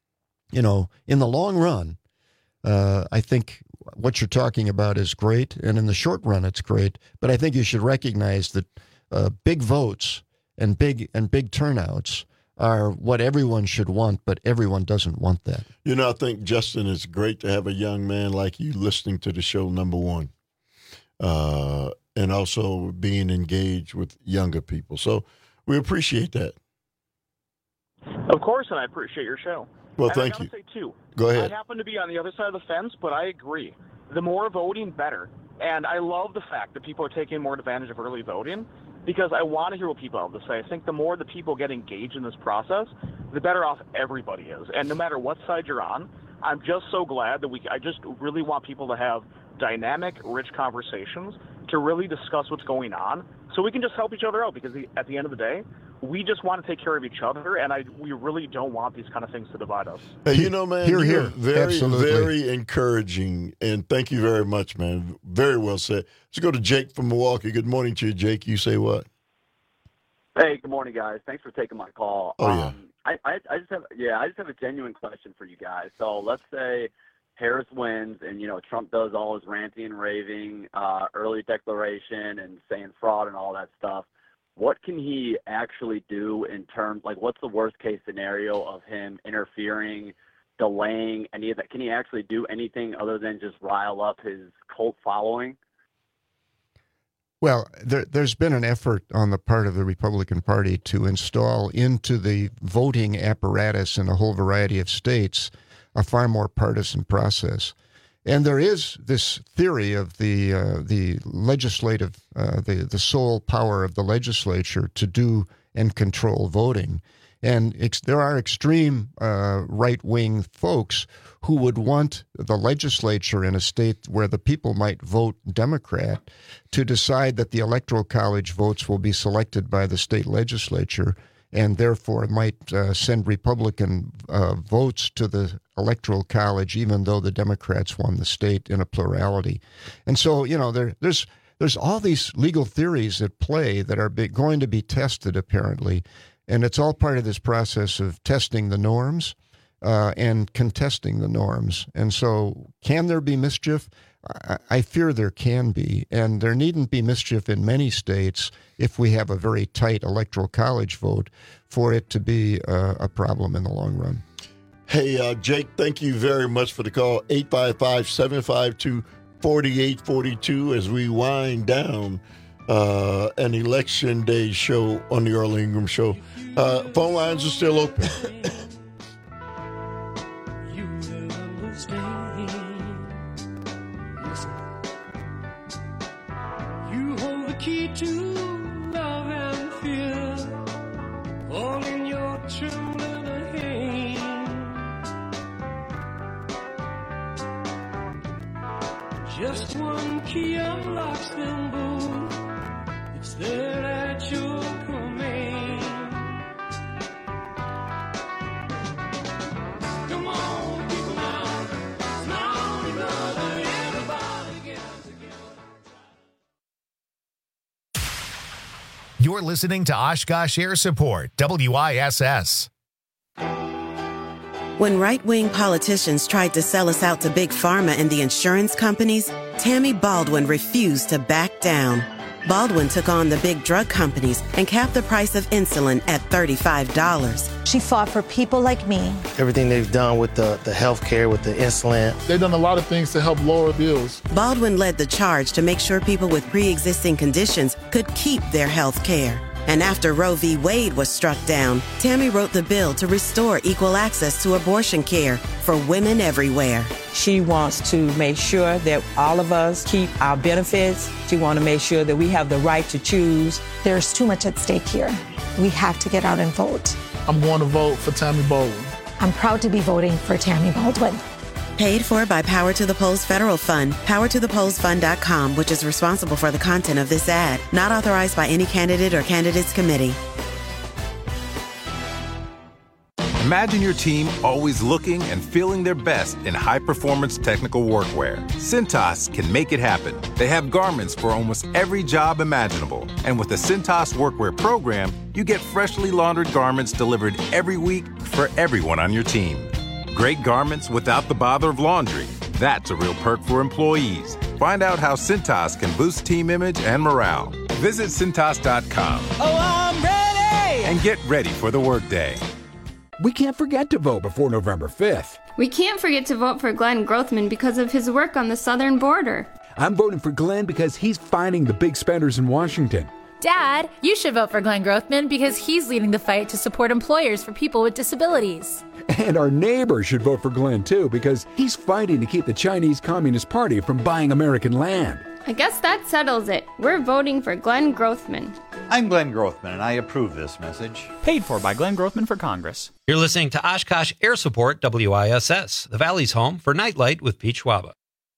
in the long run, I think what you're talking about is great, and in the short run, it's great. But I think you should recognize that big votes and big turnouts are what everyone should want, but everyone doesn't want that. I think, Justin, it's great to have a young man like you listening to the show, number one, and also being engaged with younger people. So we appreciate that. Of course, and I appreciate your show. Well, and thank I you. Say too, Go ahead. I happen to be on the other side of the fence, but I agree. The more voting, better. And I love the fact that people are taking more advantage of early voting, because I want to hear what people have to say. I think the more the people get engaged in this process, the better off everybody is. And no matter what side you're on, I'm just so glad that I just really want people to have dynamic, rich conversations to really discuss what's going on so we can just help each other out, because at the end of the day, we just want to take care of each other, and we really don't want these kind of things to divide us. Hey, man, you're very, absolutely. very encouraging, and thank you very much, man. Very well said. Let's go to Jake from Milwaukee. Good morning to you, Jake. You say what? Hey, good morning, guys. Thanks for taking my call. Oh, yeah. I just have a genuine question for you guys. So let's say Harris wins, and Trump does all his ranting and raving, early declaration, and saying fraud and all that stuff. What can he actually do in terms, what's the worst case scenario of him interfering, delaying any of that? Can he actually do anything other than just rile up his cult following? Well, there's been an effort on the part of the Republican Party to install into the voting apparatus in a whole variety of states a far more partisan process. And there is this theory of the legislative, the sole power of the legislature to do and control voting. And there are extreme right-wing folks who would want the legislature in a state where the people might vote Democrat to decide that the Electoral College votes will be selected by the state legislature, and therefore might send Republican votes to the Electoral College, even though the Democrats won the state in a plurality. And so, there's all these legal theories at play that are going to be tested, apparently, and it's all part of this process of testing the norms and contesting the norms. And so, can there be mischief? I fear there can be, and there needn't be mischief in many states if we have a very tight Electoral College vote for it to be a problem in the long run. Hey, Jake, thank you very much for the call. 855-752-4842 as we wind down an Election Day show on the Earl Ingram Show. Phone lines are still open. You hold the key to love and fear, all in your trembling hand. Just one key unlocks them both. It's there at your command. Come on, people now. It's now or never. Everybody get together. You're listening to Oshkosh Air Support, WISS. When right-wing politicians tried to sell us out to Big Pharma and the insurance companies, Tammy Baldwin refused to back down. Baldwin took on the big drug companies and capped the price of insulin at $35. She fought for people like me. Everything they've done with the health care, with the insulin. They've done a lot of things to help lower bills. Baldwin led the charge to make sure people with pre-existing conditions could keep their health care. And after Roe v. Wade was struck down, Tammy wrote the bill to restore equal access to abortion care for women everywhere. She wants to make sure that all of us keep our benefits. She wants to make sure that we have the right to choose. There's too much at stake here. We have to get out and vote. I'm going to vote for Tammy Baldwin. I'm proud to be voting for Tammy Baldwin. Paid for by Power to the Polls Federal Fund, powertothepollsfund.com, which is responsible for the content of this ad. Not authorized by any candidate or candidates committee. Imagine your team always looking and feeling their best in high-performance technical workwear. Cintas can make it happen. They have garments for almost every job imaginable. And with the Cintas Workwear program, you get freshly laundered garments delivered every week for everyone on your team. Great garments without the bother of laundry. That's a real perk for employees. Find out how Cintas can boost team image and morale. Visit Cintas.com. Oh, I'm ready! And get ready for the workday. We can't forget to vote before November 5th. We can't forget to vote for Glenn Grothman because of his work on the southern border. I'm voting for Glenn because he's finding the big spenders in Washington. Dad, you should vote for Glenn Grothman because he's leading the fight to support employers for people with disabilities. And our neighbors should vote for Glenn, too, because he's fighting to keep the Chinese Communist Party from buying American land. I guess that settles it. We're voting for Glenn Grothman. I'm Glenn Grothman, and I approve this message. Paid for by Glenn Grothman for Congress. You're listening to Oshkosh Air Support WISS, the Valley's home for Nightlight with Pete Schwaba.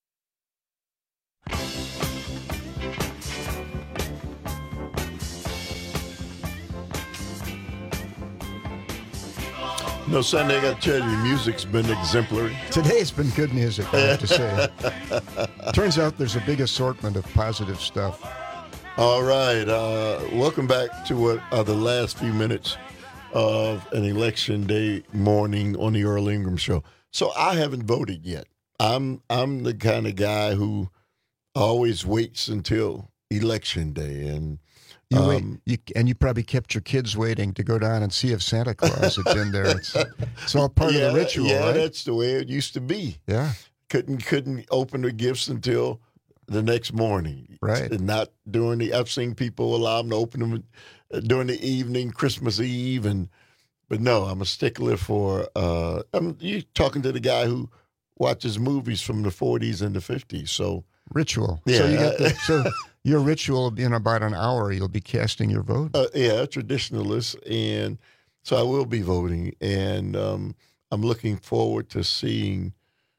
No, Sunday, I got to tell you, music's been exemplary. Today's been good music, I have to say. Turns out there's a big assortment of positive stuff. All right. Welcome back to what are the last few minutes of an election day morning on the Earl Ingram Show. So I haven't voted yet. I'm the kind of guy who always waits until election day, and you probably kept your kids waiting to go down and see if Santa Claus had been there. It's all part of the ritual, yeah, right? That's the way it used to be. Yeah. Couldn't open the gifts until the next morning. Right. And not during I've seen people allow them to open them during the evening, Christmas Eve, but no, I'm a stickler for, you talking to the guy who watches movies from the 40s and the 50s, so. Ritual. Yeah. So your ritual, in about an hour, you'll be casting your vote? Yeah, traditionalist, and so I will be voting, and I'm looking forward to seeing,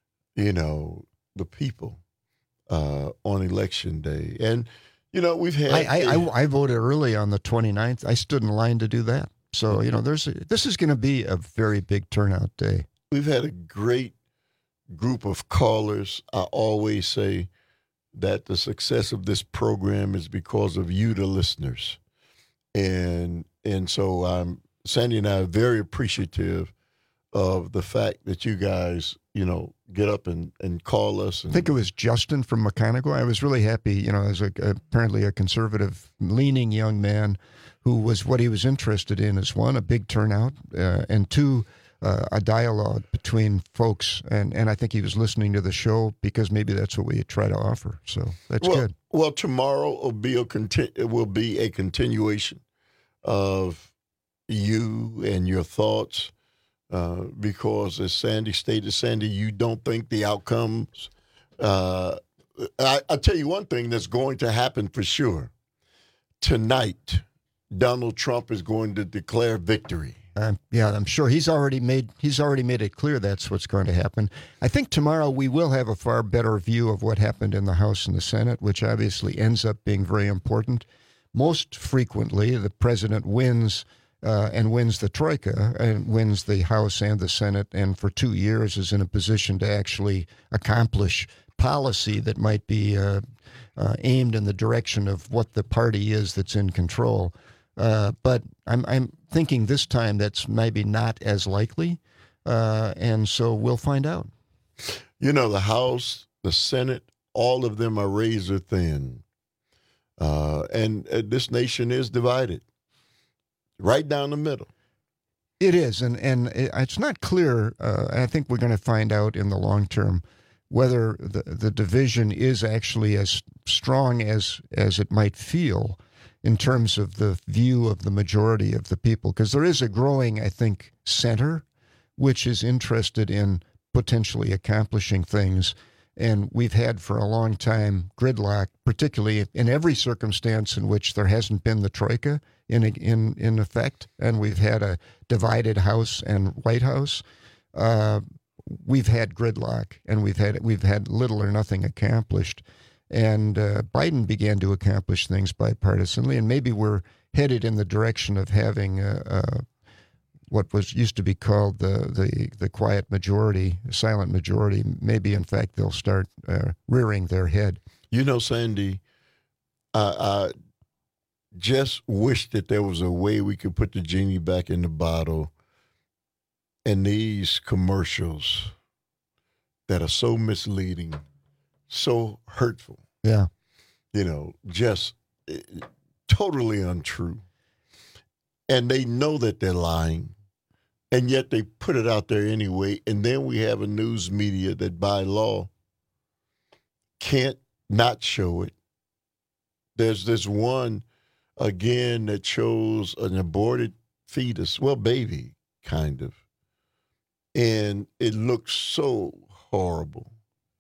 the people on election day. And, we've had... I voted early on the 29th. I stood in line to do that. So, this is going to be a very big turnout day. We've had a great group of callers. I always say that the success of this program is because of you, the listeners. And so Sandy and I are very appreciative of the fact that you guys, get up and call us. I think it was Justin from Mechanical. I was really happy, as apparently a conservative-leaning young man who was what he was interested in is, one, a big turnout, and two, a dialogue between folks, and I think he was listening to the show because maybe that's what we try to offer. So that's good. Well, tomorrow will be a continuation of you and your thoughts, because as Sandy stated, Sandy, you don't think the outcomes. I'll tell you one thing that's going to happen for sure. Tonight, Donald Trump is going to declare victory. I'm sure he's already made it clear that's what's going to happen. I think tomorrow we will have a far better view of what happened in the House and the Senate, which obviously ends up being very important. Most frequently, the president wins and wins the Troika and wins the House and the Senate, and for 2 years is in a position to actually accomplish policy that might be aimed in the direction of what the party is that's in control. But I'm thinking this time that's maybe not as likely. And so we'll find out. You know, the House, the Senate, all of them are razor thin. And this nation is divided right down the middle. It is, and it's not clear. I think we're going to find out in the long term whether the division is actually as strong as it might feel in terms of the view of the majority of the people. Because there is a growing, I think, center which is interested in potentially accomplishing things. And we've had for a long time gridlock, particularly in every circumstance in which there hasn't been the troika in effect, and we've had a divided House and White House. We've had gridlock, and we've had little or nothing accomplished. And Biden began to accomplish things bipartisanly, and maybe we're headed in the direction of having what used to be called the quiet majority, silent majority. Maybe, in fact, they'll start rearing their head. You know, Sandy, I just wish that there was a way we could put the genie back in the bottle, and these commercials that are so misleading, so hurtful. Yeah. You know, just totally untrue. And they know that they're lying, and yet they put it out there anyway. And then we have a news media that by law can't not show it. There's this one, again, that shows an aborted fetus, well, baby, kind of. And it looks so horrible.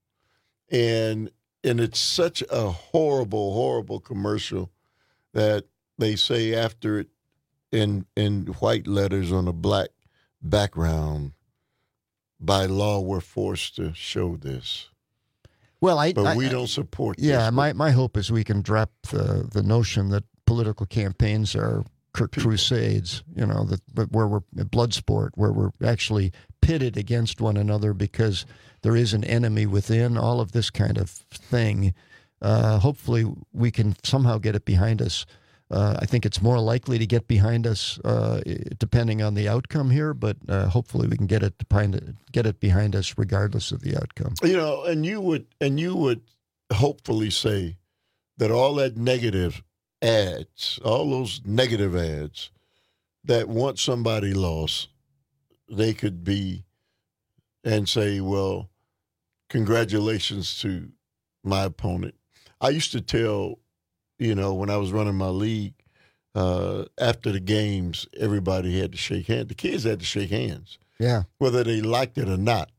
And it's such a horrible, horrible commercial that they say after it in white letters on a black background, by law, we're forced to show this. Well, but we don't support this. Yeah, my hope is we can drop the notion that political campaigns are crusades, you know, that where we're a blood sport, where we're actually pitted against one another because there is an enemy within, all of this kind of thing. Hopefully we can somehow get it behind us. I think it's more likely to get behind us depending on the outcome here, but hopefully we can get it behind us regardless of the outcome. You know, and you would hopefully say that all that negative ads, all those negative ads that once somebody lost, they could be and say, well, congratulations to my opponent. I used to tell, you know, when I was running my league, after the games, everybody had to shake hands. The kids had to shake hands. Yeah. Whether they liked it or not.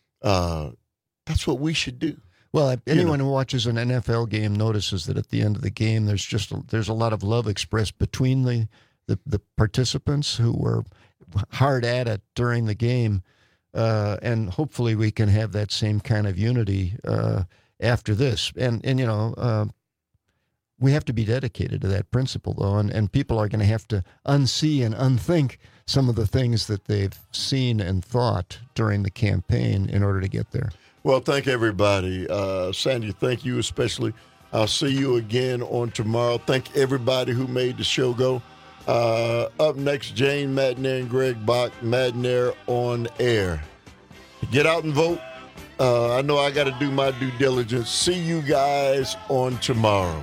That's what we should do. Well, anyone who watches an NFL game notices that at the end of the game, there's a lot of love expressed between the participants who were hard at it during the game, and hopefully we can have that same kind of unity after this. And you know, we have to be dedicated to that principle, though, and people are going to have to unsee and unthink some of the things that they've seen and thought during the campaign in order to get there. Well, thank everybody. Sandy, thank you especially. I'll see you again on tomorrow. Thank everybody who made the show go. Up next, Jane Madnair and Greg Bach, Madnair on Air. Get out and vote. I know I got to do my due diligence. See you guys on tomorrow.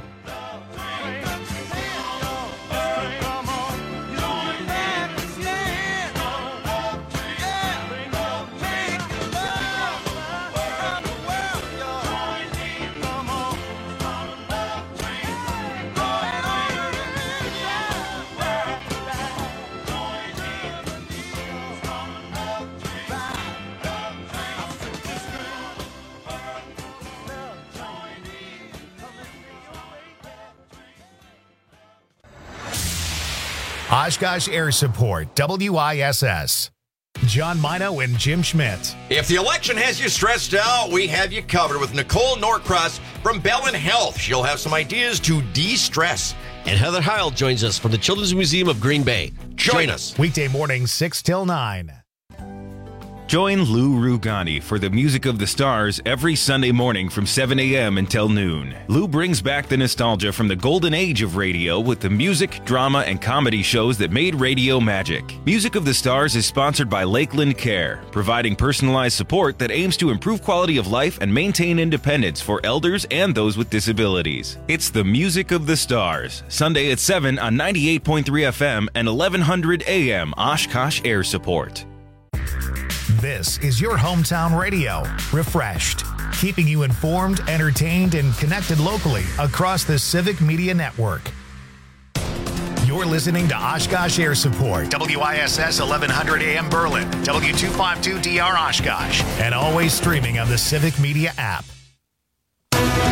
Oshkosh Air Support, WISS. John Mino and Jim Schmidt. If the election has you stressed out, we have you covered with Nicole Norcross from Bellin Health. She'll have some ideas to de-stress. And Heather Heil joins us from the Children's Museum of Green Bay. Join us. Weekday mornings, 6 till 9. Join Lou Rugani for the Music of the Stars every Sunday morning from 7 a.m. until noon. Lou brings back the nostalgia from the golden age of radio with the music, drama, and comedy shows that made radio magic. Music of the Stars is sponsored by Lakeland Care, providing personalized support that aims to improve quality of life and maintain independence for elders and those with disabilities. It's the Music of the Stars, Sunday at 7 on 98.3 FM and 1100 AM Oshkosh Air Support. This is your hometown radio, refreshed, keeping you informed, entertained, and connected locally across the Civic Media Network. You're listening to Oshkosh Air Support, WISS 1100 AM Berlin, W252DR Oshkosh, and always streaming on the Civic Media app.